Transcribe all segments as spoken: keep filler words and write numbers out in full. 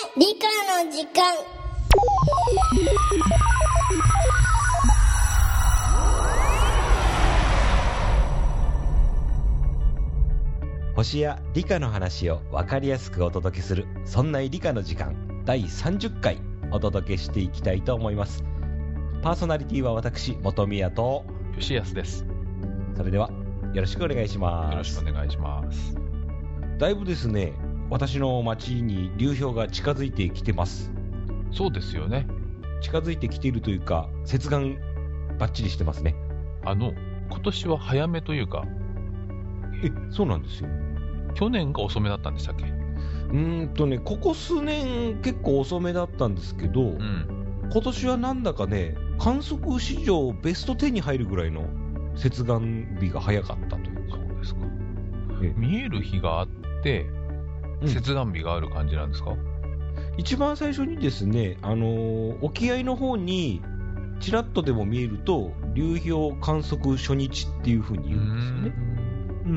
理科の時間。 星や理科の話を分かりやすくお届けする、そんな理科の時間だいさんじゅっかいお届けしていきたいと思います。パーソナリティは私本宮と吉安です。 それではよろしくお願いします。 よろしくお願いします。 だいぶですね、私の町に流氷が近づいてきてます。 そうですよね。 近づいてきているというか、接岸バッチリしてますね。 あの今年は早めというか、 え、そうなんですよ。 去年が遅めだったんでしたっけ？ うーんとね、ここ数年結構遅めだったんですけど、うん、今年はなんだかね、観測史上ベストじゅうに入るぐらいの接岸日が早かったというか。 そうですか。え見える日があって接岸日がある感じなんですか？うん、 一番最初にですね、あのー、沖合の方にちらっとでも見えると流氷観測初日っていう風に言うんですよね。うん、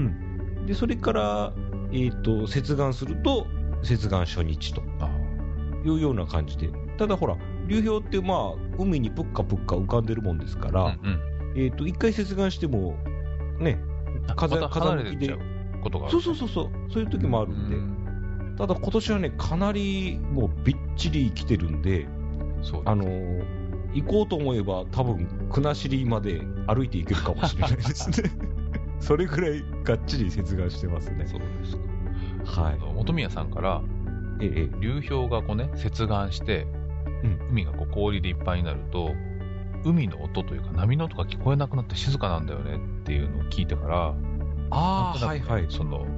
でそれから、えーと、接岸すると接岸初日というような感じで、ただほら流氷ってまあ海にぷっかぷっか浮かんでるもんですから、うんうん、えーと一回接岸してもね、風また離れてっちゃうことがある。 そうそうそうそう、そういう時もあるんで、んただ今年はねかなりもうびっちり来てるんで、そうあのー、行こうと思えば多分国後まで歩いて行けるかもしれないですね。それぐらいがっちり接岸してますね。 そうですか。はい。 本宮さんから、ええ、流氷がこうね接岸して、うん、海がこう氷でいっぱいになると、海の音というか波の音が聞こえなくなって静かなんだよねっていうのを聞いてから、 ああ、はいはい。 その、うん、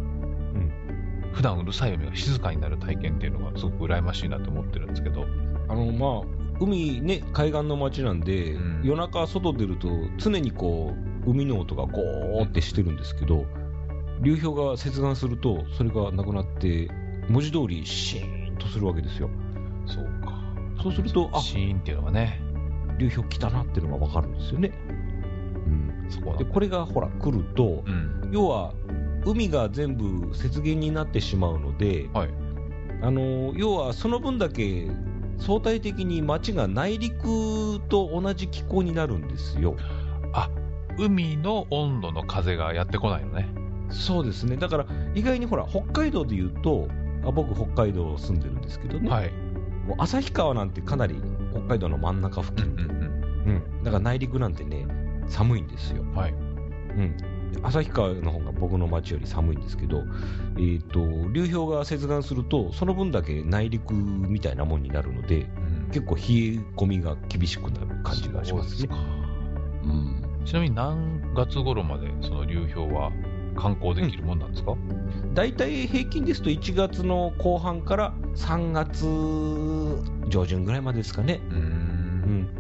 普段うるさい海が静かになる体験っていうのがすごく羨ましいなと思ってるんですけど、 あのまあ海ね、海岸の街なんで、うん、夜中外出ると常にこう海の音がゴーってしてるんですけど、流氷が接岸するとそれがなくなって文字通りシーンとするわけですよ。 そうか。 そうするとあシーンっていうのがね、 流氷来たなっていうのが分かるんですよね。うん、そこでこれがほら来ると、うん、要は海が全部雪原になってしまうので、はい、あの要はその分だけ相対的に街が内陸と同じ気候になるんですよ。 あ、海の温度の風がやってこないのね。 そうですね。だから意外にほら北海道でいうと、あ僕北海道住んでるんですけどね、はい、もう旭川なんてかなり北海道の真ん中付近で、うんうんうんうん、だから内陸なんてね寒いんですよ。はい、うん、旭川の方が僕の町より寒いんですけど、えーと、流氷が接岸するとその分だけ内陸みたいなもんになるので、うん、結構冷え込みが厳しくなる感じがしますね。 うん、ちなみに何月頃までその流氷は観光できるもんなんですか？ だいたい平均ですといちがつの後半からさんがつ上旬ぐらいまでですかね。うん、うん、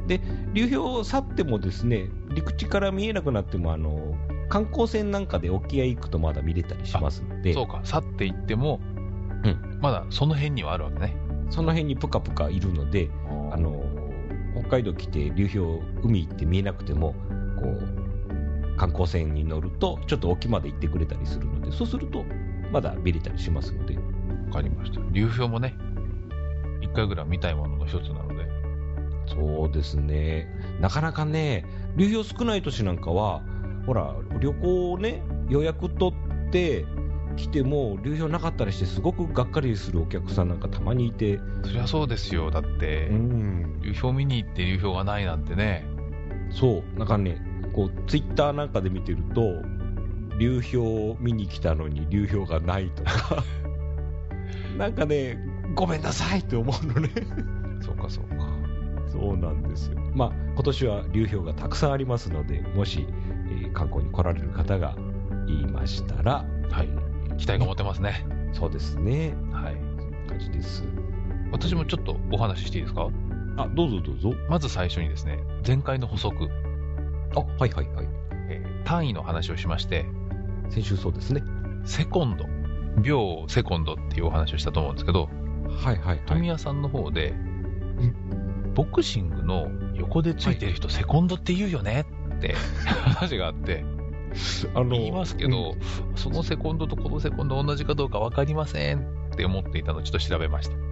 で流氷を去ってもですね、陸地から見えなくなってもあの観光船なんかで沖合行くとまだ見れたりしますので。 そうか、去っていっても、うん、まだその辺にはあるわけね。 その辺にプカプカいるので、あの北海道来て流氷海行って見えなくてもこう観光船に乗るとちょっと沖まで行ってくれたりするので、そうするとまだ見れたりしますので。 わかりました。流氷もね一回ぐらい見たいものの一つなので。 そうですね、なかなかね流氷少ない年なんかはほら旅行をね予約取って来ても流氷なかったりしてすごくがっかりするお客さんなんかたまにいて。 そりゃそうですよ。だって、うん、流氷見に行って流氷がないなんてね。 そうなんかねこうツイッターなんかで見てると流氷見に来たのに流氷がないとかなんかねごめんなさいって思うのね。 そうかそうか。 そうなんですよ。まあ今年は流氷がたくさんありますので、もし、えー、観光に来られる方がいましたら、 はい、期待が持てますね。 そうですね。はい、そんな感じです。 私もちょっとお話ししていいですか？ あ、どうぞどうぞ。 まず最初にですね、前回の補足。 あ、はいはいはい。 えー、単位の話をしまして、 先週そうですね。 セコンド、秒セコンドっていうお話をしたと思うんですけど、 はいはいはい。 富谷さんの方で、ボクシングの横でついてる人、はい、セコンドって言うよねって話があって、あの言いますけど、うん、そのセコンドとこのセコンド同じかどうか分かりませんって思っていたのをちょっと調べました。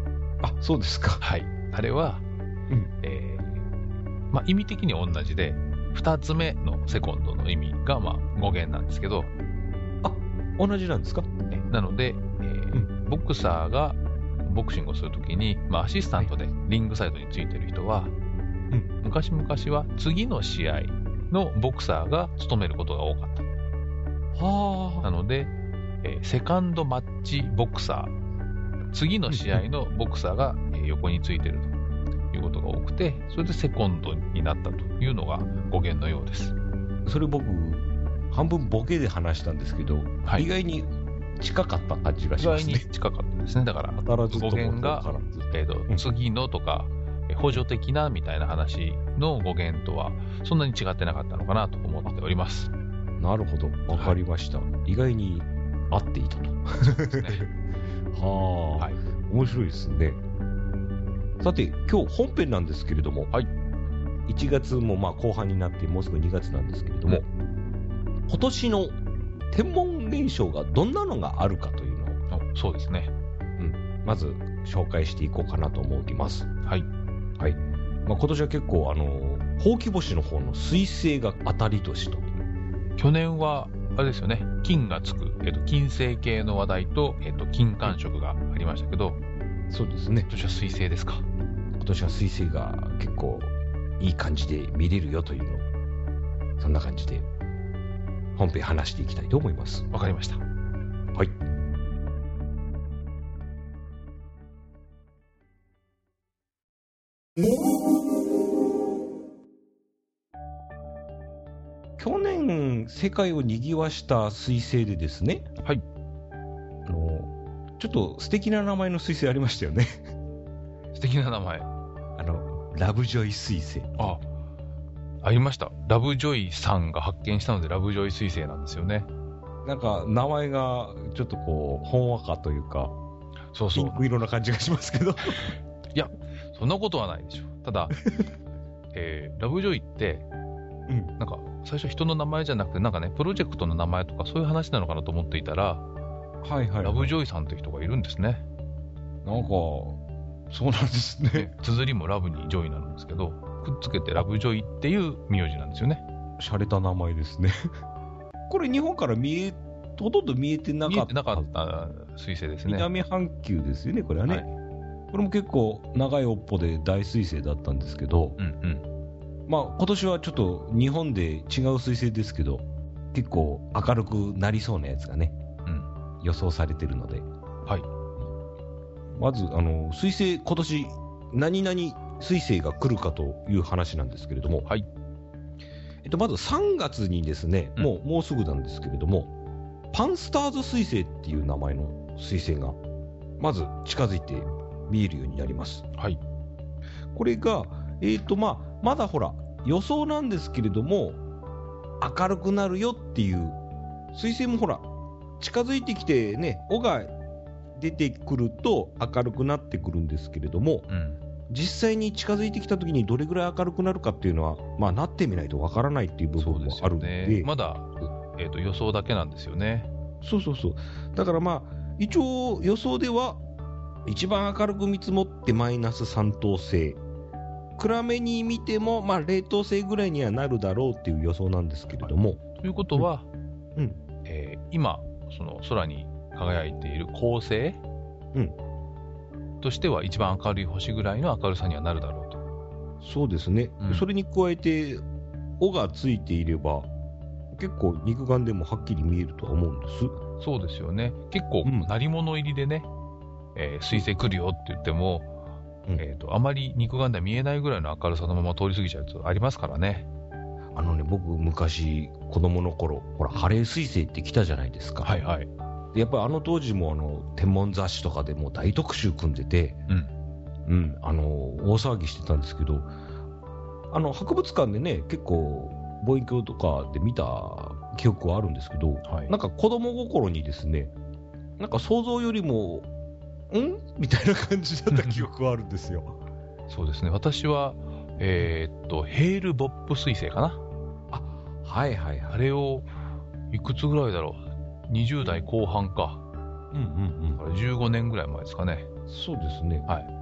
あ、そうですか。 はい。あれは、うん、えー、まあ意味的には同じで、二つ目のセコンドの意味が、まあ語源なんですけど。 あ、同じなんですか？ なので、えーうん、ボクサーがボクシングをするときに、まあアシスタントでリングサイドについてる人は、うん、昔々は次の試合のボクサーが務めることが多かった。はあ。なので、えー、セカンドマッチボクサー、次の試合のボクサーが横についてるということが多くて、それでセコンドになったというのが語源のようです。 それ僕半分ボケで話したんですけど、はい、意外に近かった感じがしますね。 意外に近かったですね。だから語源が、えーとうん、次のとか補助的なみたいな話の語源とはそんなに違ってなかったのかなと思っております。 なるほど、わかりました。はい、意外に合っていたと。そうですね。はあ、はい、面白いですね。さて、今日本編なんですけれども、はい、いちがつもまあ後半になってもうすぐにがつなんですけれども、うん、今年の天文現象がどんなのがあるかというのを、 そうですね、 うん、まず紹介していこうかなと思います。はい、はい。まあ、今年は結構あのほうき星の方の水星が当たり年と。 去年はあれですよね、金がつく、えっと、金星系の話題と、えっと、金環食がありましたけど、 そうですね。 今年は水星ですか。 今年は水星が結構いい感じで見れるよというの、そんな感じで本編話していきたいと思います。 わかりました。 はい。去年世界を賑わした彗星でですね、はい、あのちょっと素敵な名前の彗星ありましたよね。 素敵な名前、あのラブジョイ彗星。 あ、ありました。ラブジョイさんが発見したのでラブジョイ彗星なんですよね。 なんか名前がちょっとこうほんわかというか、そうそう、ピンク色な感じがしますけど。 いや、そんなことはないでしょ。ただ、えー、ラブジョイって、うん、なんか最初人の名前じゃなくて、なんかね、プロジェクトの名前とかそういう話なのかなと思っていたら、はいはい、はい、ラブジョイさんって人がいるんですね。 なんかそうなんですね。 綴りもラブにジョイなんですけど、くっつけてラブジョイっていう名字なんですよね。 洒落た名前ですね。これ日本から見えほとんど見えてなかった。見えてなかった彗星ですね。 南半球ですよね、これはね。はい、これも結構長い尾っぽで大彗星だったんですけど、うんうん、まあ今年はちょっと日本で違う彗星ですけど、結構明るくなりそうなやつがね、うん、予想されてるので、はい。まずあの彗星、今年何々彗星が来るかという話なんですけれども、はい。えっとまずさんがつにですね、うん、もうもうすぐなんですけれども、パンスターズ彗星っていう名前の彗星がまず近づいて見えるようになります。はい。これがえーとまあまだほら予想なんですけれども、明るくなるよっていう、彗星もほら近づいてきてね、尾が出てくると明るくなってくるんですけれども、うん、実際に近づいてきた時にどれぐらい明るくなるかっていうのは、まあなってみないとわからないっていう部分もあるの で, で、ね、 まだ、えーと予想だけなんですよね。 そうそうそう。だからまあ一応予想では一番明るく見積もってマイナスさん等星、暗めに見てもまあれい等星ぐらいにはなるだろうっていう予想なんですけれども、 ということは、うんうんえー、今その空に輝いている恒星、うん、としては一番明るい星ぐらいの明るさにはなるだろうと。 そうですね、うん、それに加えて尾がついていれば結構肉眼でもはっきり見えるとは思うんです。 そうですよね。結構鳴り物入りでね、うんえー、彗星来るよって言っても、うんえー、とあまり肉眼では見えないぐらいの明るさのまま通り過ぎちゃうとありますからね。 あのね、僕昔子供の頃ほらハレー彗星って来たじゃないですか。はいはい。でやっぱりあの当時もあの天文雑誌とかでも大特集組んでて、うんうん、あの大騒ぎしてたんですけど、あの博物館でね結構望遠鏡とかで見た記憶はあるんですけど、はい、なんか子供心にですね、なんか想像よりもんみたいな感じだった記憶はあるんですよ。 そうですね。私はえー、っとヘールボップ彗星かな。 あ、はいはいはい。 あれをいくつぐらいだろう。にじゅう代後半か。うんうんうん。じゅうごねんぐらい前ですかね。 そうですね。はい。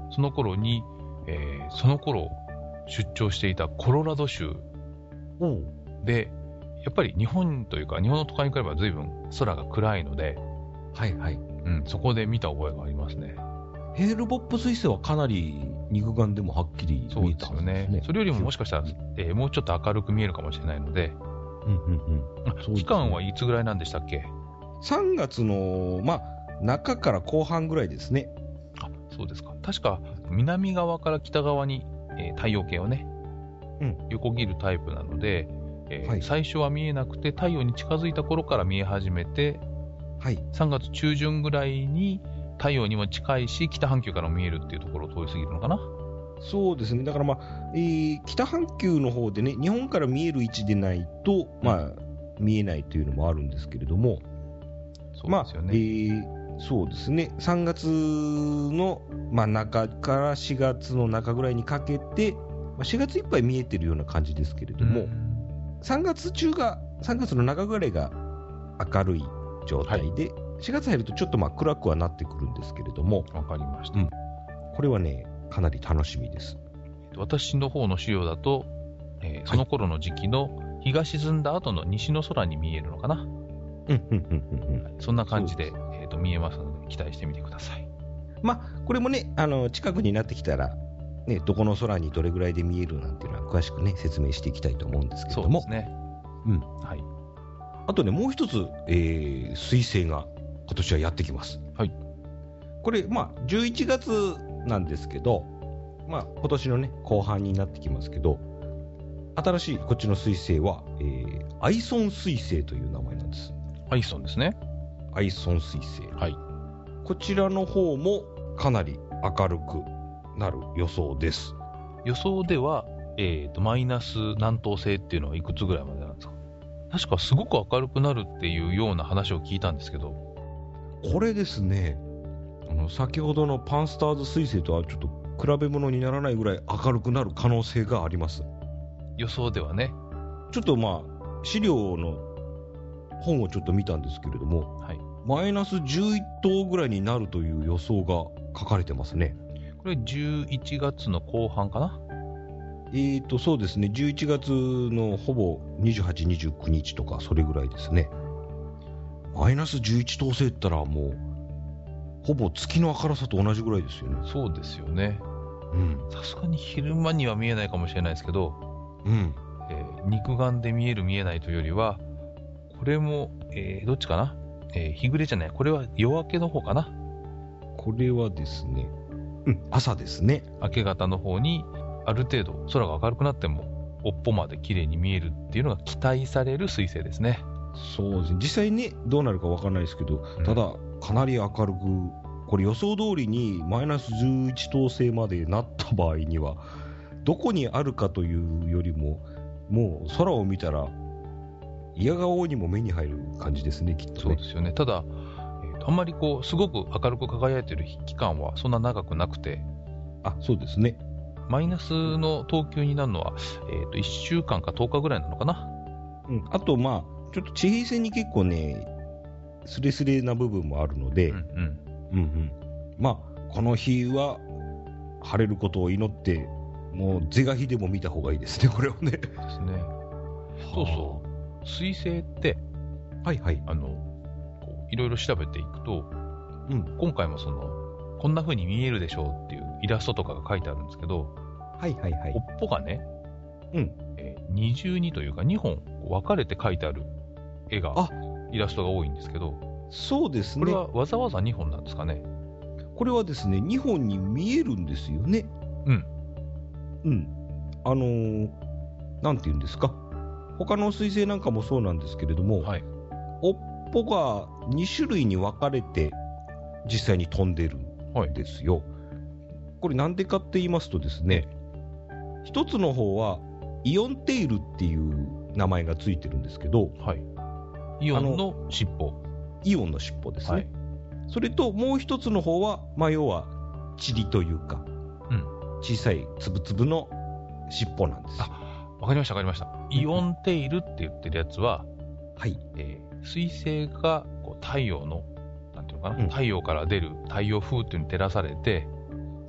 その頃に、えー、その頃出張していたコロラド州で、やっぱり日本というか日本の都会に比べば随分空が暗いので、 はいはい。 うん、そこで見た覚えがありますね。 ヘールボップ彗星はかなり肉眼でもはっきり見えたんですね。そうですよね。 それよりももしかしたら、えー、もうちょっと明るく見えるかもしれないので、 うんうんうん。 期間はいつぐらいなんでしたっけ？ さんがつの、まあ、中から後半ぐらいですね。 あ、そうですか。確か南側から北側に、えー、太陽系をね、うん、横切るタイプなので、えーはい、最初は見えなくて太陽に近づいた頃から見え始めて、はい、さんがつ中旬ぐらいに太陽にも近いし北半球からも見えるっていうところを通り過ぎるのかな。 そうですね。だからまあ、えー、北半球の方でね、日本から見える位置でないと、まあ、見えないというのもあるんですけれども、 そうですよね。まあ、えー、そうですね。さんがつの、まあ、中からしがつの中ぐらいにかけて、まあ、しがついっぱい見えてるような感じですけれども、さんがつ中が、さんがつの中ぐらいが明るい状態で、はい、しがつ入るとちょっとまあ暗くはなってくるんですけれども、 わかりました、 うん。これはね、かなり楽しみです。 私の方の資料だと、えー、その頃の時期の日が沈んだ後の西の空に見えるのかな。うんうんうんうんうん。 そんな感じで、えーと、見えますので期待してみてください。 まあこれもね、あの近くになってきたら、ね、どこの空にどれぐらいで見えるなんていうのは詳しくね説明していきたいと思うんですけれども。 そうですね。 うん。はい。あとね、もう一つ、えー、彗星が今年はやってきます。 はい。 これまあじゅういちがつなんですけど、まあ今年のね後半になってきますけど、新しいこっちの彗星は、えー、アイソン彗星という名前なんです。 アイソンですね。 アイソン彗星。 はい。 こちらの方もかなり明るくなる予想です。 予想では、えーと、マイナス何等星っていうのはいくつぐらいまでなんですか？確かすごく明るくなるっていうような話を聞いたんですけど。 これですね、あの先ほどのパンスターズ彗星とはちょっと比べ物にならないぐらい明るくなる可能性があります。 予想ではね。 ちょっとまあ資料の本をちょっと見たんですけれども、はい、マイナスじゅういち等ぐらいになるという予想が書かれてますね。 これじゅういちがつの後半かな。 えーとそうですね、じゅういちがつのほぼにじゅうはち、にじゅうくにちとかそれぐらいですね。マイナスじゅういち等星って言ったらもうほぼ月の明るさと同じぐらいですよね。 そうですよね。うん。さすがに昼間には見えないかもしれないですけど、うん。えー、肉眼で見える見えないというよりは、これも、えー、どっちかな、えー、日暮れじゃない、これは夜明けの方かな。 これはですね、うん、朝ですね。 明け方の方にある程度空が明るくなっても尾っぽまで綺麗に見えるっていうのが期待される彗星ですね。 そうですね。実際ねどうなるかわからないですけど、うん、ただかなり明るく、これ予想通りにマイナスじゅういち等星までなった場合にはどこにあるかというよりも、もう空を見たら嫌顔にも目に入る感じですね、きっとね。 そうですよね。ただ、えーと、あんまりこうすごく明るく輝いている期間はそんな長くなくて、 あ、そうですね。 マイナスの等級になるのは、えーと、いっしゅうかんかとおかぐらいなのかな。 うん、あとまあちょっと地平線に結構ねスレスレな部分もあるので、うんうんうんうん、まあこの日は晴れることを祈って、もう是が非でも見た方がいいですね、これをね。ですね。 そうそう。彗星って、はいはい、あのこういろいろ調べていくと、うん、今回もそのこんな風に見えるでしょうっていうイラストとかが書いてあるんですけど、はいはいはい、尾っぽがね、うんえー、二重にというかにほん分かれて書いてある絵が、イラストが多いんですけど、 そうですね。 これはわざわざにほんなんですかね。 これはですね、にほんに見えるんですよね。うん。うん。あのー、なんて言うんですか。他の彗星なんかもそうなんですけれども、はい、尾っぽがにしゅるいに分かれて実際に飛んでるんですよ。はい、これなんでかって言いますとですね、一つの方はイオンテールっていう名前がついてるんですけど、はい、イオンの尻尾。イオンの尻尾ですね。はい、それともう一つの方は、まあ、要は塵というか、うん、小さいつぶつぶの尻尾なんです。 あ、わかりましたわかりました。イオンテールって言ってるやつは、はい、えー、彗星がこう太陽のなんていうのかな、うん、太陽から出る太陽風っていうのに照らされて、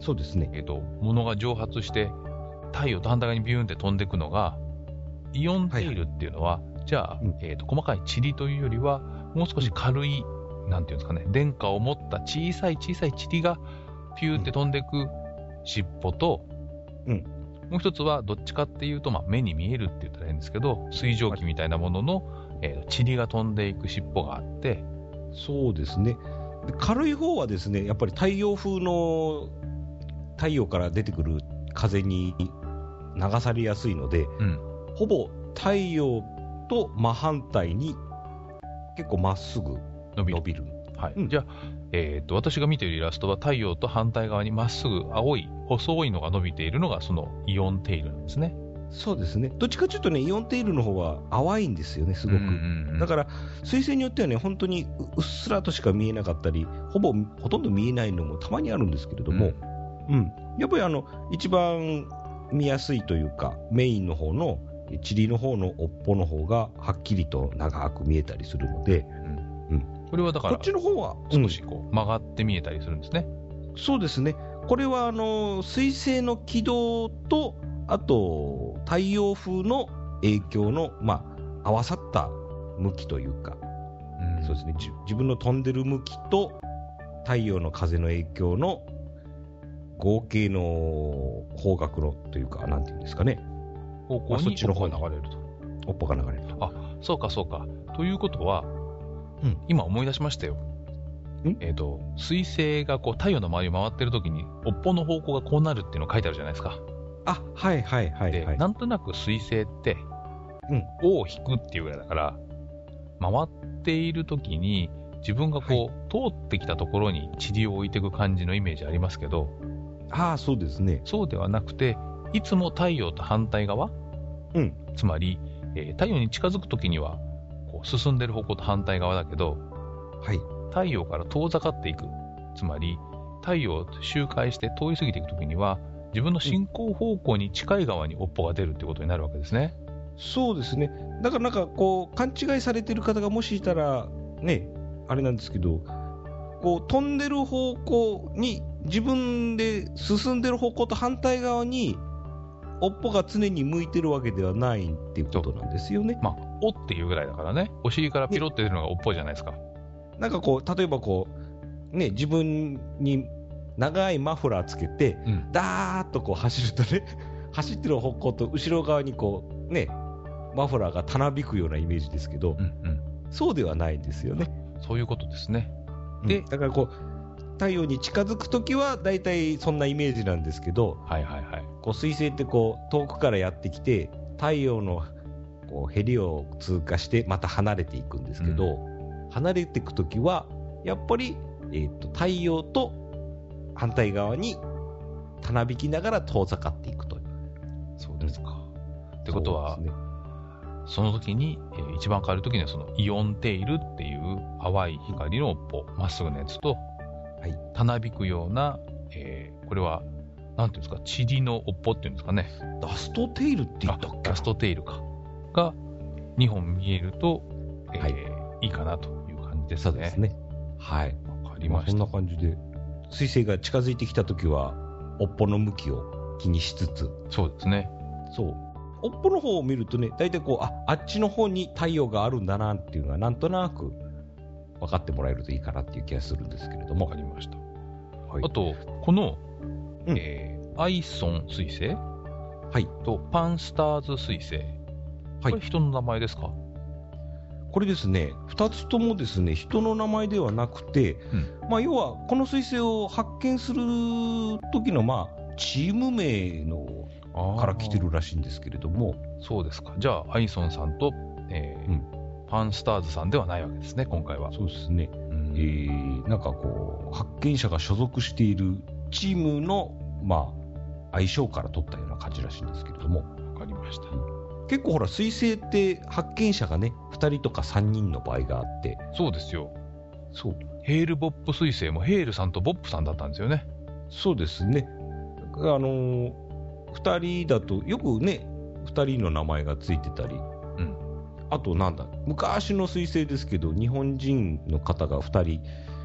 そうですね。 えっと、物が蒸発して、太陽と反対側にビューンって飛んでいくのが、イオンテールっていうのは、はいはい、じゃあ、うん、えっと、細かい塵というよりは、もう少し軽い、うん、なんていうんですかね、電荷を持った小さい小さい塵が、ピューって飛んでいく尻尾と、うん、もう一つはどっちかっていうと、まあ、目に見えるって言ったらいいんですけど、水蒸気みたいなものの、えー、塵が飛んでいく尻尾があって、 そうですね。で軽い方はですね、やっぱり太陽風の太陽から出てくる風に流されやすいので、うん、ほぼ太陽と真反対に結構まっすぐ伸びる。伸びるはい。うん、じゃあ、えーと、私が見ているイラストは太陽と反対側にまっすぐ青い細いのが伸びているのがそのイオンテールなんですね。 そうですね。どっちかというとね、イオンテールの方は淡いんですよね、すごく。うんうんうん、だから彗星によってはね、本当にうっすらとしか見えなかったり、ほぼほとんど見えないのもたまにあるんですけれども、うん、うん、やっぱりあの一番見やすいというか、メインの方の塵の方の尾っぽの方がはっきりと長く見えたりするので、 うんうん、これはだからこっちの方は少しこう曲がって見えたりするんですね。 うん、そうですね。これはあの彗星の軌道とあと太陽風の影響の、まあ、合わさった向きというか、うん、そうですね、自分の飛んでる向きと太陽の風の影響の合計の方角のというか、なんていうんですかね、 方向に尾っぽが流れると。 尾っぽが流れると。 あ、そうかそうか。ということは、うん、今思い出しましたよ。えーと、彗星がこう太陽の周りを回ってるときに尾っぽの方向がこうなるっていうのが書いてあるじゃないですか。 あ、はいはいはい、はい、 で、なんとなく彗星って、うん、尾を引くっていうぐらいだから、回っているときに自分がこう、はい、通ってきたところに塵を置いていく感じのイメージありますけど、 ああ、そうですね。 そうではなくて、いつも太陽と反対側、うん、つまり、えー、太陽に近づくときにはこう進んでる方向と反対側だけど、はい、太陽から遠ざかっていく、つまり太陽を周回して通り過ぎていくときには自分の進行方向に近い側に尾っぽが出るってことになるわけですね。 そうですね。だからなんかこう勘違いされてる方がもしいたらね、あれなんですけど、こう飛んでる方向に自分で進んでる方向と反対側に尾っぽが常に向いてるわけではないっていうことなんですよね。 まあ、尾っていうぐらいだからね、お尻からピロって出るのが尾っぽじゃないですか。 なんかこう例えばこうね、自分に長いマフラーつけて、うん、ダーッとこう走るとね、走ってる方向と後ろ側にこうね、マフラーがたなびくようなイメージですけど、うんうん、そうではないんですよね。 そういうことですね。 で、うん、だからこう太陽に近づくときはだいたいそんなイメージなんですけど、はいはいはい、こう彗星ってこう遠くからやってきて太陽のこうへりを通過してまた離れていくんですけど、うん、離れていくときはやっぱり、えーと、太陽と反対側にたなびきながら遠ざかっていくという。 そうですか。ってことは そ,、ね、その時に、えー、一番変わる時にはそのイオンテイルっていう淡い光の尾っぽ、まっすぐのやつと、はい、たなびくような、えー、これはなんていうんですか、塵の尾っぽっていうんですかね。 ダストテイルって言ったっけ？ ダストテイルかがにほん見えると、えーはい、いいかなという感じですね。 そうですね。はい。 わかりました。 まあ、そんな感じで彗星が近づいてきたときは尾っぽの向きを気にしつつ、 そうですね。 そう。尾っぽの方を見るとね、大体こう、あ、あっちの方に太陽があるんだなっていうのがなんとなく分かってもらえるといいかなっていう気がするんですけれども。 わかりました。はい、あと、この、うん、えー、アイソン彗星、はい、とパンスターズ彗星、これ人の名前ですか？ これですね、ふたつともですね、人の名前ではなくて、うん、まあ、要はこの彗星を発見する時の、まあ、チーム名のから来てるらしいんですけれども。 そうですか。じゃあアイソンさんと、えーうん、パンスターズさんではないわけですね、今回は。 そうですね、うん、えー、なんかこう発見者が所属しているチームの、まあ、相性から取ったような感じらしいんですけれども。 わかりました。 結構ほら彗星って発見者がねふたりとかさんにんの場合があって。 そうですよ。そう。ヘールボップ彗星もヘールさんとボップさんだったんですよね。 そうですね。あのー、ふたりだとよくねふたりの名前がついてたり、うん、あとなんだ昔の彗星ですけど日本人の方がふたり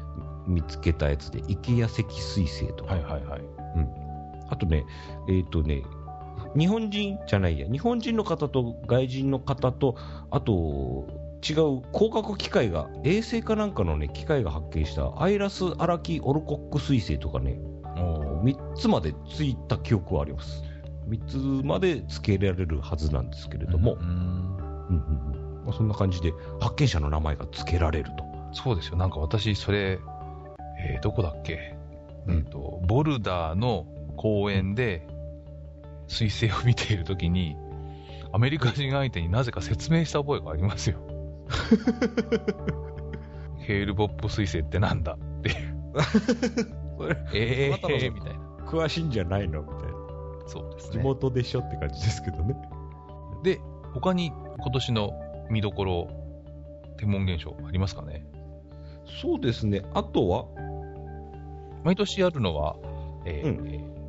見つけたやつで、池谷石水星とか。 はいはいはい。 うん。あとね、えっ、ー、とね、日本人じゃないや、日本人の方と外人の方と、あと、違う光学機械が、衛星かなんかのね、機械が発見したアイラス・アラキ・オルコック水星とかね、みっつまでついた記憶はあります。みっつまで付けられるはずなんですけれども、うんうんうんまあ、そんな感じで発見者の名前が付けられると。 そうですよ。なんか私、それ、えー、どこだっけ、うん、えーと、ボルダーの公園で水星を見ているときに、アメリカ人相手になぜか説明した覚えがありますよ。ヘールボップ水星ってなんだっていう。えー、えー、みたいな。 詳しいんじゃないのみたいな。 そうですね。 地元でしょって感じですけどね。 で、他に今年の見どころ、天文現象ありますかね？ そうですね。あとは毎年あるのは、えーうん、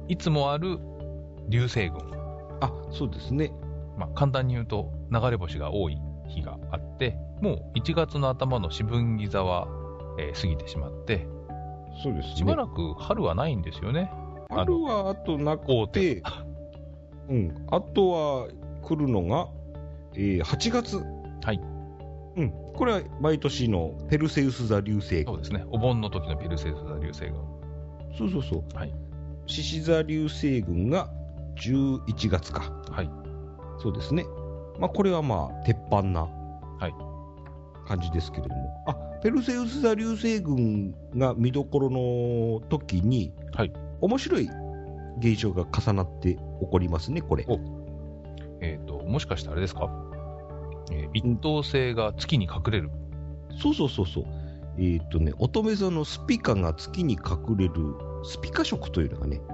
いつもある流星群。 あ、そうですね。 まあ、簡単に言うと流れ星が多い日があって、もういちがつの頭の四分ギ座は、えー、過ぎてしまって、 そうですね。 しばらく春はないんですよね。 春はあとなくて、うん、あとは来るのが、えー、はちがつ。 はい。 うん。これは毎年のペルセウス座流星群。 そうですね。お盆の時のペルセウス座流星群。 そうそうそう。 はい。 獅子座流星群がじゅういちがつか。 はい。 そうですね。まあこれはまあ鉄板なはい感じですけれども。あ、ペルセウス座流星群が見どころの時に、 はい。 面白い現象が重なって起こりますね、これ。 おえっ、ー、と、もしかしてあれですか、えー、一等星が月に隠れる。 そうそうそうそう。えっ、ー、とね、乙女座のスピカが月に隠れるスピカ食というのがね、うん、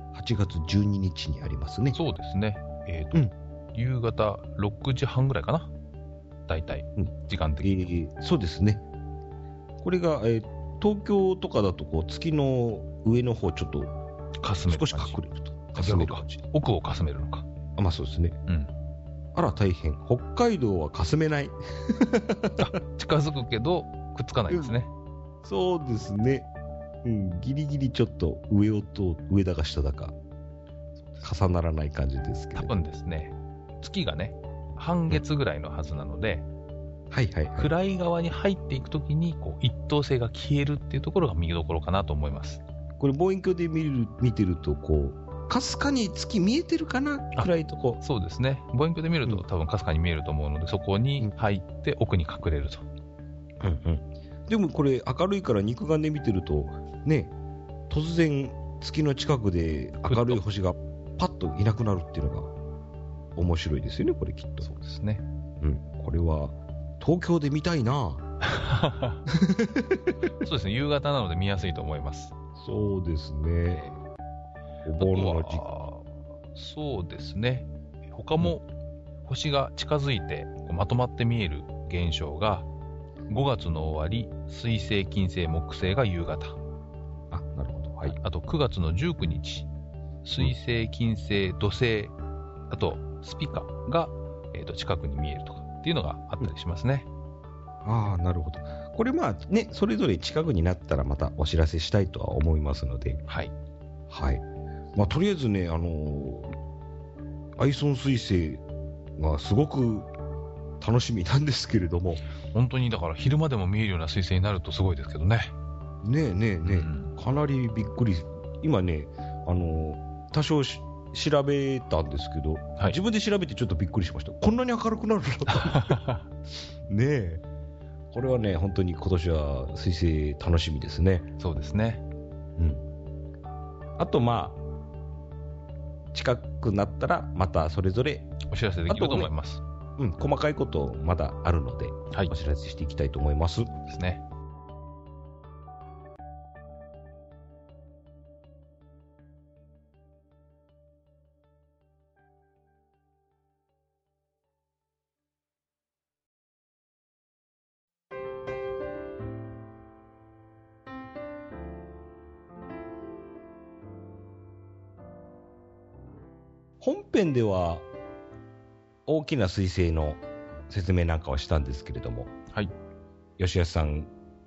はちがつじゅうににちにありますね。 そうですね。えっ、ー、と、うん、夕方ろくじはんぐらいかな。大体、うん、時間的に、 えー。そうですね。これが、えー、東京とかだとこう月の上の方ちょっとかすめる少し隠れると。 かすめる感じ。奥をかすめるのか。 あ、まあそうですね。うん。あら大変。北海道はかすめない。 近づくけどくっつかないですね。 うん、そうですね。うん。ギリギリちょっと上をと上だか下だか重ならない感じですけど。 多分ですね。月がね半月ぐらいのはずなので。うんはいはい、はい、 暗い側に入っていくときにこう一等星が消えるっていうところが見どころかなと思います。 これ望遠鏡で見る見てるとこうかすかに月見えてるかな暗いとこ。 そうですね。望遠鏡で見ると、うん、多分かすかに見えると思うのでそこに入って奥に隠れると、 うんうん、でもこれ明るいから肉眼で見てるとね突然月の近くで明るい星がパッといなくなるっていうのが面白いですよねこれきっと。 そうですね、 うん、これは東京で見たいなそうですね。夕方なので見やすいと思います。 そうですね。お盆の時期。 そうですね。他も星が近づいてまとまって見える現象がごがつの終わり水星金星木星が夕方。 あ、なるほど。はい。 あとくがつのじゅうくにち水星金星土星あとスピカが、えー、と近くに見えるとかっていうのがあったりしますね。 うん、ああ、なるほど。これまあね、それぞれ近くになったらまたお知らせしたいとは思いますので。 はい。 はい。まあとりあえずね、あのー、アイソン彗星がすごく楽しみなんですけれども。 本当にだから昼間でも見えるような彗星になるとすごいですけどね。 ねえねえねえ、うん、かなりびっくり。今ね、あのー、多少し調べたんですけど、はい、自分で調べてちょっとびっくりしました。こんなに明るくなるのねえ。これはね、本当に今年は彗星楽しみですね。 そうですね。 うん。あとまあ、近くなったらまたそれぞれお知らせできると思います。 ね、うん、細かいことまだあるので、はい、お知らせしていきたいと思います。 ですね。 本編では大きな彗星の説明なんかをしたんですけれども、 はい、 吉安さん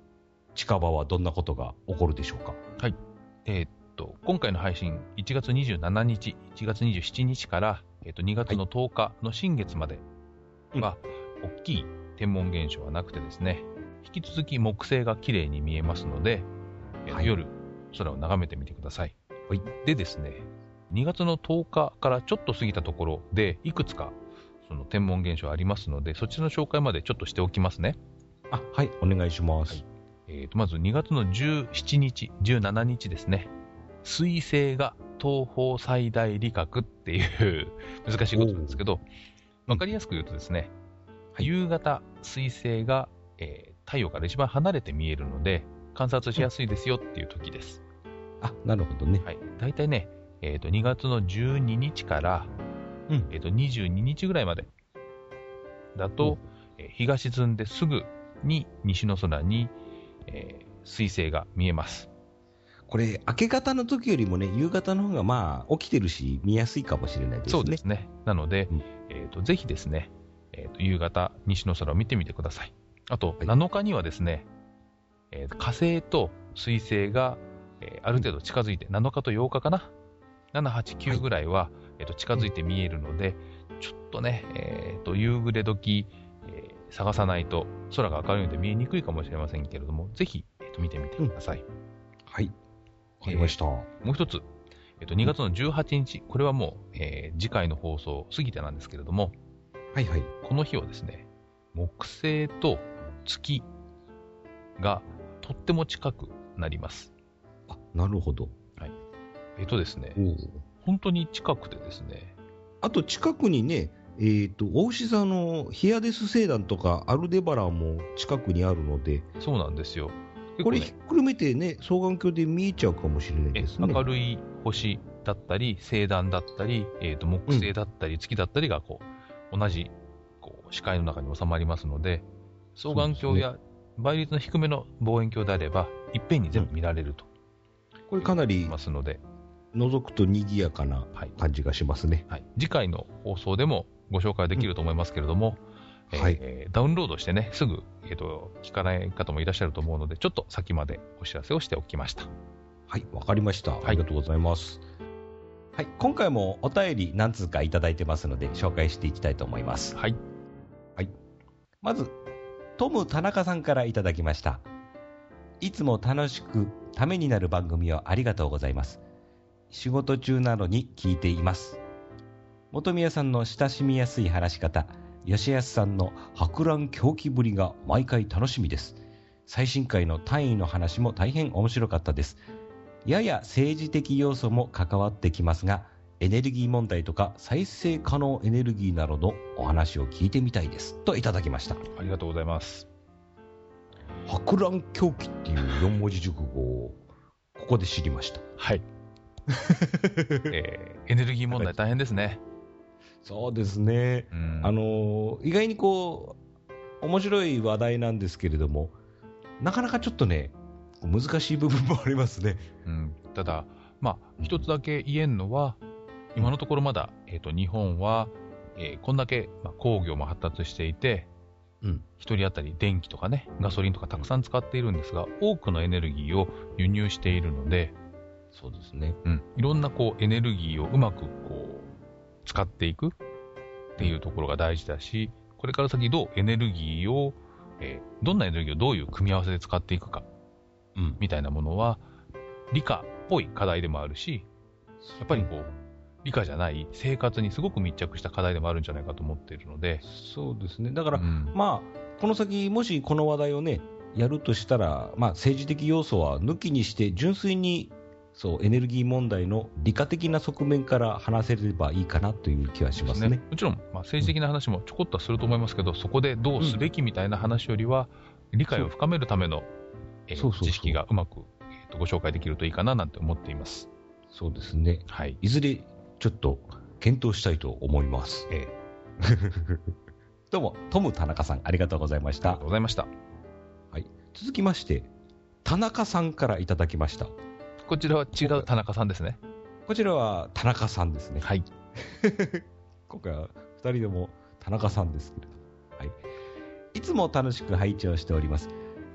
近場はどんなことが起こるでしょうか。 はい。えー、っと、今回の配信、いちがつにじゅうしちにち、いちがつにじゅうしちにちから、えー、っとにがつのとおかの新月までは、うん、大きい天文現象はなくてですね、引き続き木星が綺麗に見えますので、えーはい、夜、空を眺めてみてください。はい、でですね、にがつのとおかからちょっと過ぎたところで、いくつかその天文現象ありますので、そちらの紹介までちょっとしておきますね。 あ、はい、お願いします。はい、 えー、とまずにがつのじゅうしちにち、じゅうしちにちですね。水星が東方最大理覚っていう難しいことなんですけど、わかりやすく言うとですね、はい、夕方水星が、えー、太陽から一番離れて見えるので観察しやすいですよっていう時です。 うん、あ、なるほどね。 はい。だいたいね、えー、とにがつのじゅうににちから、うん、えー、とにじゅうににちぐらいまでだと、うん、えー、日が沈んですぐに西の空に、えー、水星が見えます。 これ明け方の時よりもね、夕方の方がまあ起きてるし見やすいかもしれないですね。 そうですね。なので、うん、えー、とぜひですね、えー、と夕方西の空を見てみてください。あと、はい、なのかにはですね、えー、火星と水星が、えー、ある程度近づいて、なのかとようかかな、なな、はち、きゅうぐらいは、はい、えー、と近づいて見えるので、うん、ちょっとね、えー、と夕暮れ時、えー、探さないと空が明るいので見えにくいかもしれませんけれども、ぜひ、えー、と見てみてください。うん、 はい。わかりました。えー、 もう一つ、えー、とにがつのじゅうはちにち、これはもう、えー、次回の放送過ぎてなんですけれども、 はいはい。 この日はですね、木星と月がとっても近くなります。 あ、なるほど。 はい。えっとですね、本当に近くてですね。 あと近くにね、えっ、ー、と、大牛座のヒアデス星団とかアルデバランも近くにあるので。 そうなんですよ。 ね、これひっくるめてね、双眼鏡で見えちゃうかもしれないですね。 明るい星だったり、星団だったり、えっ、ー、と、木星だったり、月だったりがこう、同じこう視界の中に収まりますので、双眼鏡や倍率の低めの望遠鏡であれば、いっぺんに全部見られると、 うん。これかなりますので、 覗くと賑やかな感じがしますね。 はいはい、次回の放送でもご紹介できると思いますけれども、うん、えーはい、ダウンロードしてね、すぐ、えーと、聞かない方もいらっしゃると思うので、ちょっと先までお知らせをしておきました。 はい、わかりました。ありがとうございます。はい、今回もお便り何通かいただいてますので、紹介していきたいと思います。 はい。 はい。まず、トム田中さんからいただきました。いつも楽しくためになる番組をありがとうございます。仕事中なのに聞いています。本宮さんの親しみやすい話し方、吉安さんの博覧狂気ぶりが毎回楽しみです。最新回の単位の話も大変面白かったです。やや政治的要素も関わってきますが、エネルギー問題とか再生可能エネルギーなどのお話を聞いてみたいですといただきました。 ありがとうございます。 博覧狂気っていうよん文字熟語をここで知りました。 はい、えー、エネルギー問題大変ですね。 そうですね、うん、あの意外にこう面白い話題なんですけれども、なかなかちょっとね難しい部分もありますね。 うん、ただまあ一つだけ言えんのは、今のところまだ、えーと、日本は、えー、こんだけ、まあ、工業も発達していて、うん、一人当たり電気とかね、ガソリンとかたくさん使っているんですが、多くのエネルギーを輸入しているので、 そうですね。 うん、いろんなこうエネルギーをうまくこう使っていくっていうところが大事だし、これから先どうエネルギーを、えー、どんなエネルギーをどういう組み合わせで使っていくか、うん、みたいなものは理科っぽい課題でもあるし、やっぱりこう理科じゃない生活にすごく密着した課題でもあるんじゃないかと思っているので。 そうですね。だから、うん、まあこの先もしこの話題をねやるとしたら、まあ政治的要素は抜きにして純粋にそうエネルギー問題の理科的な側面から話せればいいかなという気はしますね。 ね、もちろん、まあ、政治的な話もちょこっとはすると思いますけど、うん、そこでどうすべきみたいな話よりは、うん、理解を深めるための、えー、そうそうそう知識がうまく、えーと、ご紹介できるといいかななんて思っています。 そうですね。はい。いずれちょっと検討したいと思います。えー、どうもトム田中さんありがとうございました。 ありがとうございました。 はい。続きまして田中さんからいただきました。 こちらは違う田中さんですね。 こちらは田中さんですね。 はい。 今回はふたりとも田中さんですけれど、はい。いつも楽しく拝聴しております。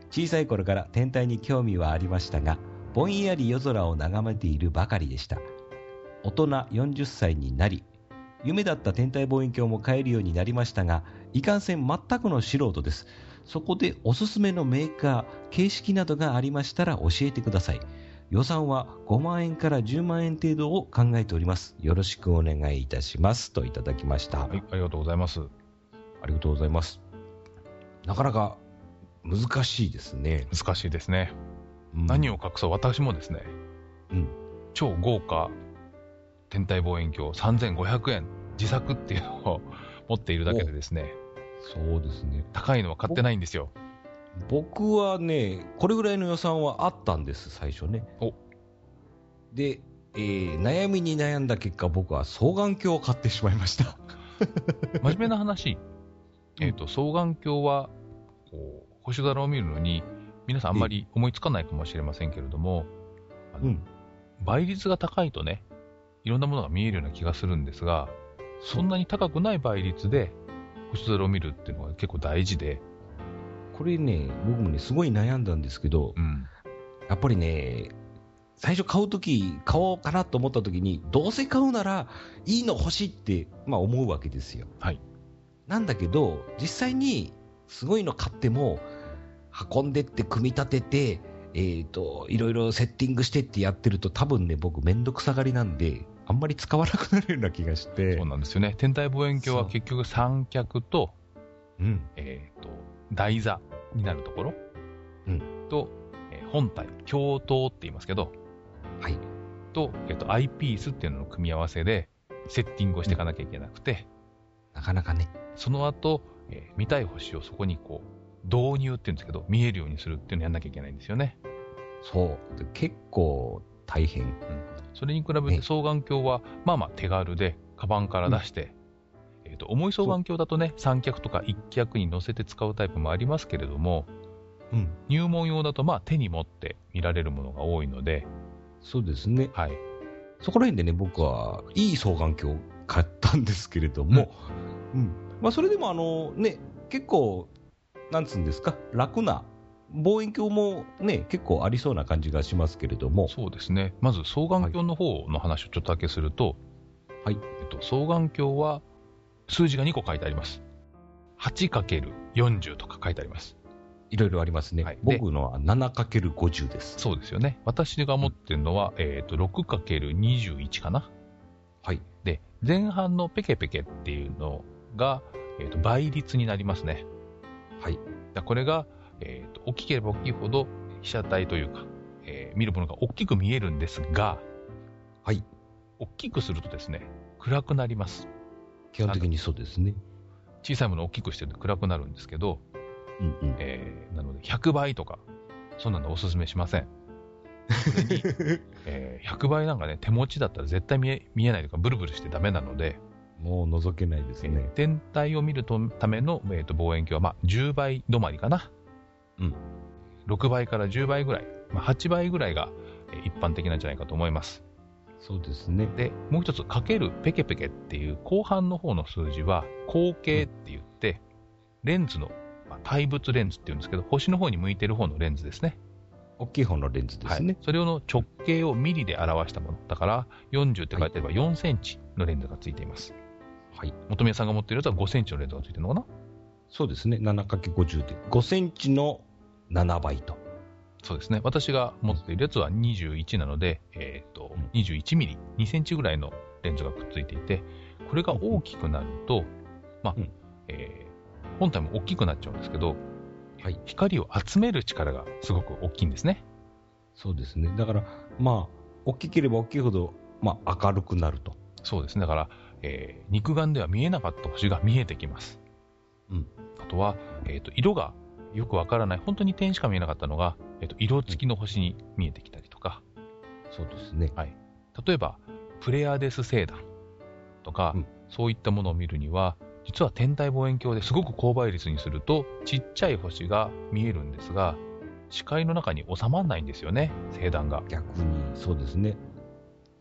小さい頃から天体に興味はありましたが、ぼんやり夜空を眺めているばかりでした。大人よんじゅっさいになり、夢だった天体望遠鏡も買えるようになりましたが、いかんせん全くの素人です。そこでおすすめのメーカー、形式などがありましたら教えてください。予算はごまんえんからじゅうまんえん程度を考えております。よろしくお願いいたします。といただきました。 はい、ありがとうございます。 ありがとうございます。なかなか難しいですね。 難しいですね。うん、何を隠そう、私もですね、うん、超豪華天体望遠鏡さんぜんごひゃくえん自作っていうのを持っているだけでですね、 そうですね。 高いのは買ってないんですよ。 僕はね、これぐらいの予算はあったんです、最初ね。おで、えー、悩みに悩んだ結果、僕は双眼鏡を買ってしまいました。 真面目な話、えっと、双眼鏡は、こう、星空を見るのに、皆さんあんまり思いつかないかもしれませんけれども、あのうん、倍率が高いとね、いろんなものが見えるような気がするんですが、そんなに高くない倍率で星空を見るっていうのが結構大事で、 これね、僕もね、すごい悩んだんですけど、うん、やっぱりね、最初買うとき、買おうかなと思ったときに、どうせ買うなら、いいの欲しいって、まあ思うわけですよ。はい。なんだけど、実際に、すごいの買っても、運んでって組み立てて、えっと、いろいろセッティングしてってやってると、多分ね、僕めんどくさがりなんで、あんまり使わなくなるような気がして。 そうなんですよね。天体望遠鏡は結局三脚と、うん、えっと、台座になるところ、うん、と、えー、本体、鏡頭って言いますけど、はい。と、えっと、アイピースっていうのの組み合わせで、セッティングをしていかなきゃいけなくて、 うん、なかなかね。 その後、えー、見たい星をそこにこう、導入って言うんですけど、見えるようにするっていうのをやんなきゃいけないんですよね。 そう。結構大変。うん。 それに比べて双眼鏡は、まあまあ手軽で、カバンから出して、うん、えっと、重い双眼鏡だとね、三脚とか一脚に乗せて使うタイプもありますけれども、うん、入門用だとまあ手に持って見られるものが多いので、 そうですね。はい。そこら辺でね、僕はいい双眼鏡を買ったんですけれども、うん。うん、まあそれでもあのね、結構、なんつうんですか、楽な、望遠鏡もね、結構ありそうな感じがしますけれども。 そうですね。まず双眼鏡の方の話をちょっとだけすると、はい。えっと、双眼鏡は数字がにこ書いてあります。はちかけるよんじゅう とか書いてあります。 いろいろありますね。はい、僕のは ななかけるごじゅう です。 そうですよね。私が持ってるのは、うん、えっと、ろくかけるにじゅういち かな。はい。で、前半のペケペケっていうのが、えっと、倍率になりますね。はい。だこれが、えっと、大きければ大きいほど被写体というか、えー、見るものが大きく見えるんですが、はい。大きくするとですね、暗くなります。 基本的にそうですね。 小さいものを大きくしてると暗くなるんですけど、うんうん、えー、なのでひゃくばいとか、そんなのおすすめしません。それに、えー、ひゃくばいなんかね、手持ちだったら絶対見え、見えないとかブルブルしてダメなので、 もう覗けないですね。えー、 天体を見るための、えー、と望遠鏡は、まあ、じゅうばい止まりかな。うん。ろくばいからじゅうばいぐらい、まあ、はちばいぐらいが、えー、一般的なんじゃないかと思います。 そうですね。 で、もう一つ、かけるペケペケっていう後半の方の数字は、後径って言って、うん、レンズの、まあ、対物レンズって言うんですけど、星の方に向いてる方のレンズですね。 大きい方のレンズですね。はい、 それの直径をミリで表したもの。だから、よんじゅうって書いてあればよんセンチのレンズがついています。はい。元宮さんが持っているやつはごセンチのレンズがついてるのかな？ そうですね。ななかけるごじゅうでごセンチのななばいと。 そうですね。私が持っているやつはにじゅういちなので、えっと、にじゅういちミリ、にセンチぐらいのレンズがくっついていて、これが大きくなると、まあ、うん、えー、本体も大きくなっちゃうんですけど、はい、光を集める力がすごく大きいんですね。 そうですね。だから、まあ、大きければ大きいほど、まあ、明るくなると。 そうですね。だから、えー、肉眼では見えなかった星が見えてきます。うん。あとは、えっと、色がよくわからない、本当に点しか見えなかったのが、えっと、色付きの星に見えてきたりとか。 うん、そうですね。 はい。例えば、プレアデス星団とか、うん、そういったものを見るには、実は天体望遠鏡ですごく高倍率にすると、ちっちゃい星が見えるんですが、視界の中に収まらないんですよね、星団が。 逆に、そうですね。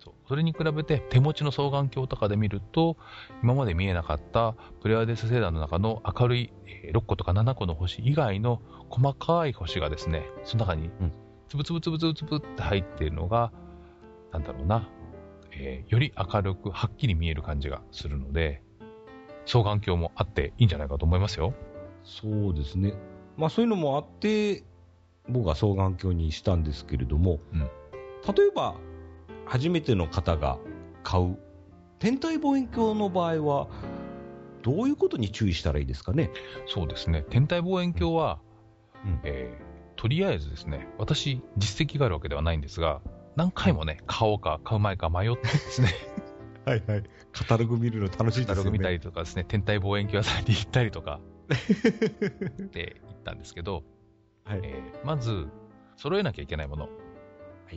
そうそれに比べて手持ちの双眼鏡とかで見ると、今まで見えなかったプレアデス星団の中の明るいろっことかななこの星以外の細かい星がですね、その中につぶつぶつぶつぶつぶって入っているのが、なんだろうな、えー、より明るくはっきり見える感じがするので、双眼鏡もあっていいんじゃないかと思いますよ。 そうですね。まあそういうのもあって僕は双眼鏡にしたんですけれども、うん、例えば初めての方が買う天体望遠鏡の場合はどういうことに注意したらいいですかね。 そうですね、天体望遠鏡は、うんえー、とりあえずですね、私実績があるわけではないんですが、何回もね、買おうか買う前か迷ってですねはいはい、カタログ見るの楽しいですよね。 カタログ見たりとかですね、天体望遠鏡屋さんに行ったりとかって言ったんですけど、はいえー、まず揃えなきゃいけないもの、はい、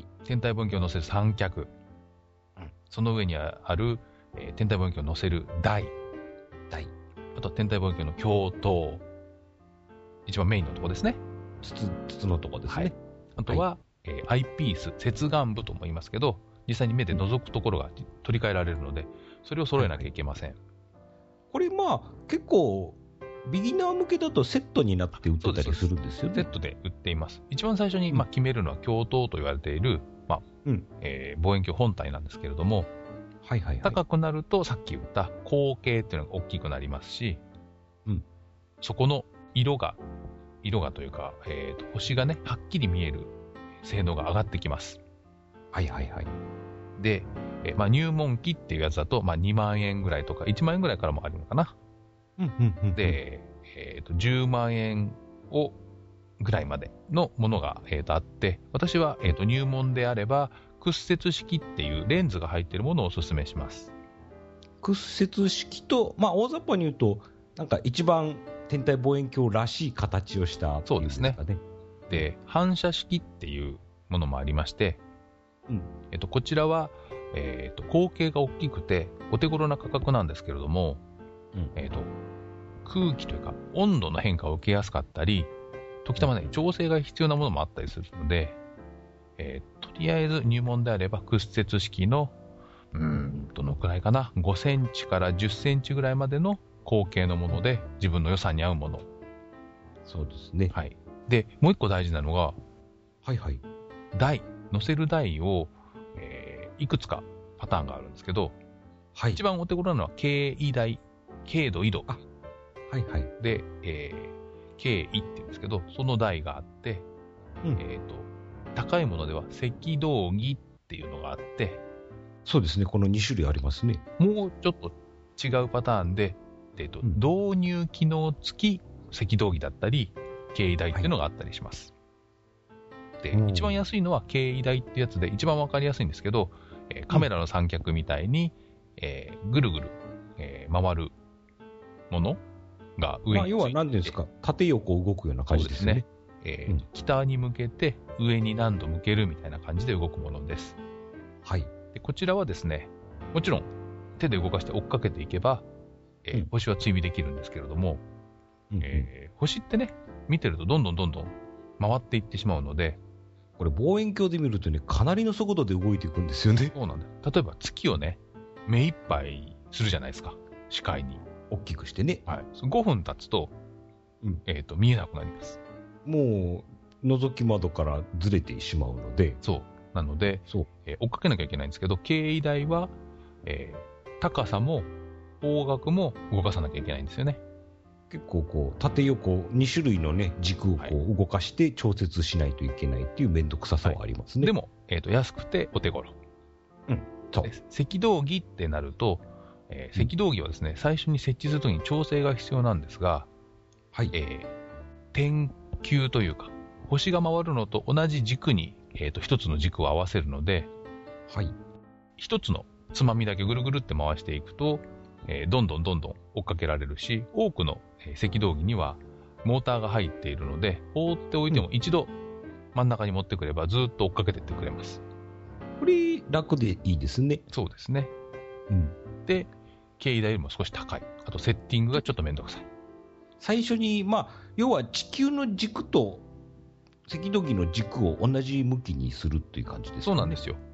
天体望遠鏡を載せる三脚、うん、その上にある、えー、天体望遠鏡を載せる台、台、あと天体望遠鏡の鏡頭、一番メインのところですね。 筒、筒のところですね。はい、 あとは、はいえー、アイピース、接眼部とも言いますけど、実際に目で覗くところが取り替えられるので、それを揃えなきゃいけません。はい、 これまあ結構ビギナー向けだとセットになって売ってたりするんですよね。 セットで売っています。一番最初にまあ決めるのは鏡頭と言われている、まあうんえー、望遠鏡本体なんですけれども、はいはいはい、高くなるとさっき言った口径っていうのが大きくなりますし、うん、そこの色が色がというか、えーと、星がねはっきり見える性能が上がってきます。 はいはいはい。 で、えーまあ、入門機っていうやつだと、まあ、にまんえんぐらいとかいちまんえんぐらいからもあるのかな。うんうんうんうん、で、えーと、じゅうまんえんをぐらいまでのものが、えーとあって、私は、えーと入門であれば屈折式っていうレンズが入っているものをお勧めします。 屈折式と、まあ、大雑把に言うとなんか一番天体望遠鏡らしい形をしたっていうんですかね。そうですね。 で、反射式っていうものもありまして、うんえっと、こちらは、えっと、口径が大きくてお手頃な価格なんですけれども、うんえっと、空気というか温度の変化を受けやすかったり、時たまね、調整が必要なものもあったりするので、えー、とりあえず入門であれば屈折式の、うーん、どのくらいかな、ごセンチからじゅっセンチぐらいまでの口径のもので、自分の予算に合うもの。 そうですね。 はい。で、もう一個大事なのが、 はいはい。 台、乗せる台を、えー、いくつかパターンがあるんですけど、はい。一番お手頃なのは軽移台、軽度緯度。あ、 はいはい。 で、えー、軽移って言うんですけど、その台があって、うん、えっと、高いものでは赤道儀っていうのがあって、 そうですね、このに種類ありますね。 もうちょっと違うパターンで、えっと、うん、導入機能付き赤道儀だったり、軽移台っていうのがあったりします。はい、で、一番安いのは軽移台ってやつで、一番わかりやすいんですけど、えー、カメラの三脚みたいに、うんえー、ぐるぐる、えー、回るものが上について、まあ、 要は何ですか、縦横動くような感じですね。 えーうん、北に向けて上に何度向けるみたいな感じで動くものです。はい。でこちらはですね、もちろん手で動かして追っかけていけば、えーうん、星は追尾できるんですけれども、うんえー、星ってね、見てるとどんどんどんどん回っていってしまうので、 これ望遠鏡で見るとね、かなりの速度で動いていくんですよね。 そうなんだ。例えば月をね、目いっぱいするじゃないですか、視界に。 大きくしてね。 はい。ごふん経つと、うんえーと、見えなくなります。 もう覗き窓からずれてしまうので、 そうなので、そうえー、追っかけなきゃいけないんですけど、軽移台は、えー、高さも方角も動かさなきゃいけないんですよね。 結構こう縦横に種類のね軸をこう動かして調節しないといけないっていう面倒くささはありますね。 はい、でも、えーと、安くてお手頃。うん、そうです。赤道儀ってなると、えー、赤道儀はですね、うん、最初に設置するときに調整が必要なんですが、はい、えー、点球というか、星が回るのと同じ軸に、えーと、一つの軸を合わせるので、はい。一つのつまみだけぐるぐるって回していくと、えー、どんどんどんどん追っかけられるし、多くの、えー、赤道儀にはモーターが入っているので、放っておいても一度真ん中に持ってくればずっと追っかけてってくれます。 これ楽でいいですね。 そうですね。うん。で、軽移台よりも少し高い。あとセッティングがちょっとめんどくさい。 最初に、まあ、要は地球の軸と赤道儀の軸を同じ向きにするっていう感じですかね。 そうなんですよ。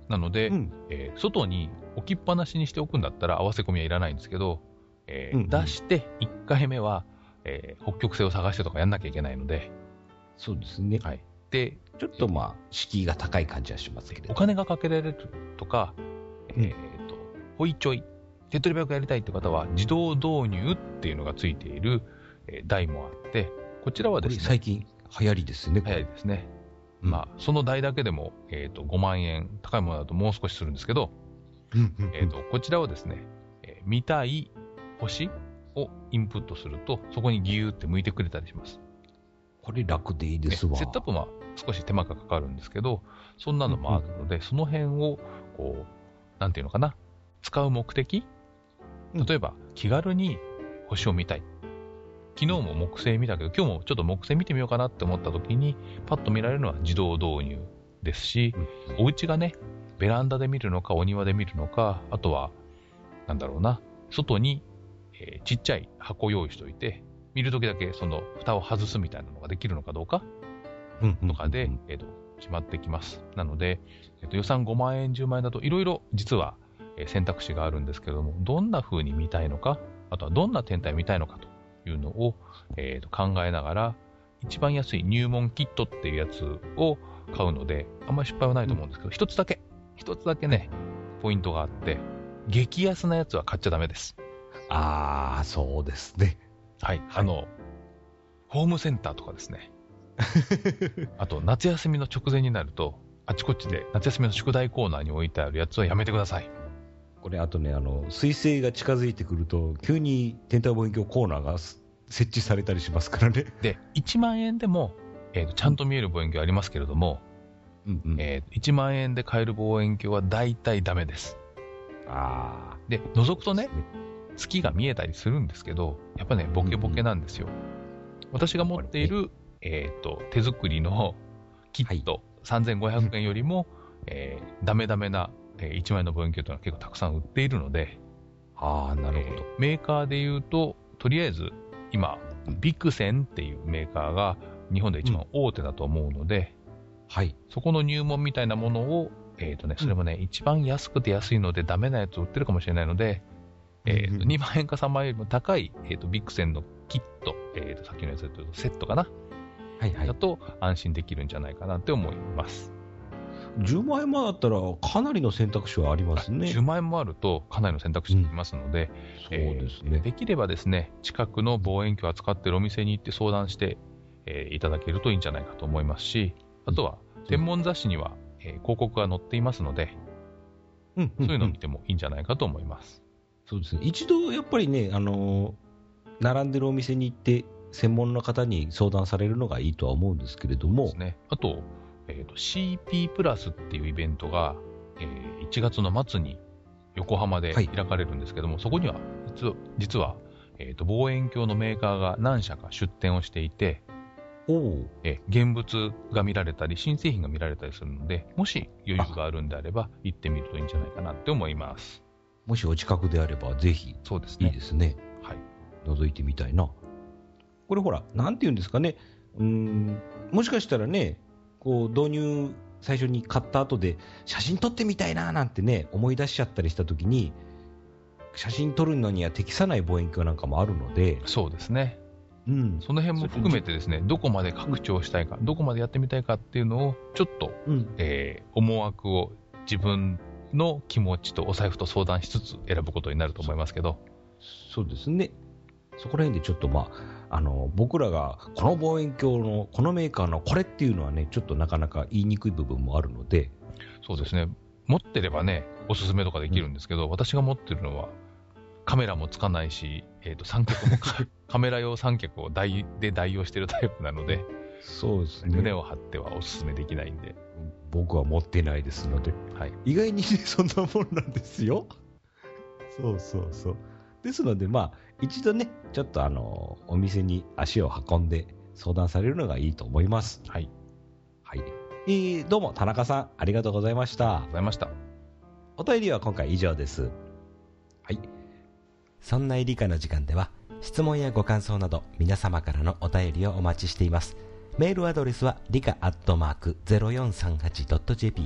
なので、うん、えー、外に置きっぱなしにしておくんだったら合わせ込みはいらないんですけど、えーうんうん、出していっかいめは、えー、北極星を探してとかやんなきゃいけないので。 そうですね。 はい。で、 ちょっとまあ、敷居が高い感じはしますけど。 お金がかけられるとか、うん、えっ、ー、と、ホイチョイ、手っ取り早くやりたいって方は、自動導入っていうのがついている、えー、台もあって、こちらはですね。 最近流行りですね。 流行りですね。うん、まあ、その台だけでも、えっ、ー、と、ごまんえん、高いものだともう少しするんですけど、うんうんうん、えっ、ー、と、こちらはですね、えー、見たい星をインプットすると、そこにギューって向いてくれたりします。 これ楽でいいですわ。 セットアップは少し手間がかかるんですけど、そんなのもあるので、うんうん、その辺を、こう、なんていうのかな、使う目的、例えば、気軽に星を見たい。昨日も木星見たけど、今日もちょっと木星見てみようかなって思った時に、パッと見られるのは自動導入ですし、うん、お家がね、ベランダで見るのか、お庭で見るのか、あとは、なんだろうな、外に、えー、ちっちゃい箱を用意しておいて、見るときだけその蓋を外すみたいなのができるのかどうか、うん、とかで、えーと、決まってきます。なので、えーと、予算ごまんえん、じゅうまんえんだといろいろ実は選択肢があるんですけれども、どんな風に見たいのか、あとはどんな天体見たいのかというのを、えーと、考えながら、一番安い入門キットっていうやつを買うので、あんまり失敗はないと思うんですけど、一、うん、つだけ、一つだけね、ポイントがあって、激安なやつは買っちゃダメです。 あー、そうですね。 はい。はい、あの、ホームセンターとかですね。あと、夏休みの直前になると、あちこちで夏休みの宿題コーナーに置いてあるやつはやめてください。 これ、あとね、あの、彗星が近づいてくると、急に天体望遠鏡コーナーが設置されたりしますからね。 で、いちまんえんでも、えーと、ちゃんと見える望遠鏡ありますけれども、うんうんえー、いちまんえんで買える望遠鏡は大体ダメです。 あで、覗くとね、月が見えたりするんですけど、やっぱね、ボケボケなんですよ。うんうん、私が持っている、えーと、手作りのキット、はい、さんぜんごひゃくえんよりも、えー、ダメダメな、えー、いちまんえんの望遠鏡というのは結構たくさん売っているので、 ああ、なるほど、 えー。メーカーで言うと、とりあえず、今、ビクセンっていうメーカーが日本で一番大手だと思うので、うん、はい。そこの入門みたいなものを、えっとね、それもね、うん、一番安くて安いのでダメなやつを売ってるかもしれないので、えーと、にまんえんかさんまんえんよりも高い、えーと、ビクセンのキット、えーと、さっきのやつだとセットかな、はいはい、だと安心できるんじゃないかなって思います。 じゅうまんえんもだったらかなりの選択肢はありますね。 じゅうまんえんもあるとかなりの選択肢がありますので、 うんえー、そうですね。 できればですね、近くの望遠鏡を扱っているお店に行って相談して、えー、いただけるといいんじゃないかと思いますし、あとは天文雑誌には、えー、広告が載っていますので、うんうんうん、そういうのを見てもいいんじゃないかと思います。 そうですね。一度やっぱりね、あのー、並んでるお店に行って専門の方に相談されるのがいいとは思うんですけれども。 ですね。あと、えーと、シーピー プラスっていうイベントが、えー、いちがつの末に横浜で開かれるんですけども、はい、そこには実は、実はえーと、望遠鏡のメーカーが何社か出展をしていて、おえ現物が見られたり新製品が見られたりするので、もし余裕があるんであれば行ってみるといいんじゃないかなって思います。 もしお近くであればぜひ。 そうですね。 いいですね。はい。覗いてみたいな。これほら、なんて言うんですかね。うーん、もしかしたらね、こう導入最初に買った後で写真撮ってみたいななんてね、思い出しちゃったりした時に、写真撮るのには適さない望遠鏡なんかもあるので。 そうですね。うん、その辺も含めてですね、どこまで拡張したいか、うん、どこまでやってみたいかっていうのをちょっと、うんえー、思惑を自分の気持ちとお財布と相談しつつ選ぶことになると思いますけど。 そうですね。そこら辺でちょっとまあ、あの僕らがこの望遠鏡のこのメーカーのこれっていうのはね、ちょっとなかなか言いにくい部分もあるので。 そうですね。持ってればね、おすすめとかできるんですけど、うん、私が持ってるのはカメラもつかないし、えーと、三脚もカメラ用三脚を代で代用してるタイプなので、 そうですね。 胸を張ってはおすすめできないんで。 僕は持ってないですので、はい、意外に、ね、そんなもんなんですよ。そうそうそう。ですので、まあ、一度ね、ちょっとあの、お店に足を運んで相談されるのがいいと思います。 はい。 はい。えー、どうも、田中さん、ありがとうございました。 ありがとうございました。 お便りは今回以上です。はい。 そんな理科の時間では、質問やご感想など皆様からのお便りをお待ちしています。メールアドレスは理科アットマーク ゼロよんさんはちドットジェーピー、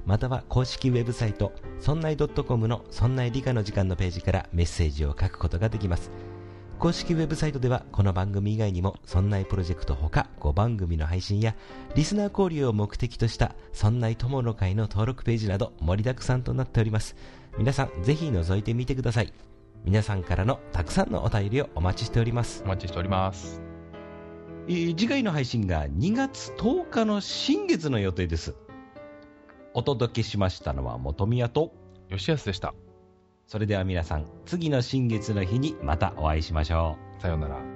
または公式ウェブサイトそんない .com のそんない理科の時間のページからメッセージを書くことができます。公式ウェブサイトではこの番組以外にもそんないプロジェクトほかご番組の配信やリスナー交流を目的としたそんない友の会の登録ページなど盛りだくさんとなっております。皆さんぜひ覗いてみてください。皆さんからのたくさんのお便りをお待ちしております。 お待ちしております。 えー、次回の配信がにがつとおかの新月の予定です。お届けしましたのは本宮と吉安でした。 それでは皆さん、次の新月の日にまたお会いしましょう。さようなら。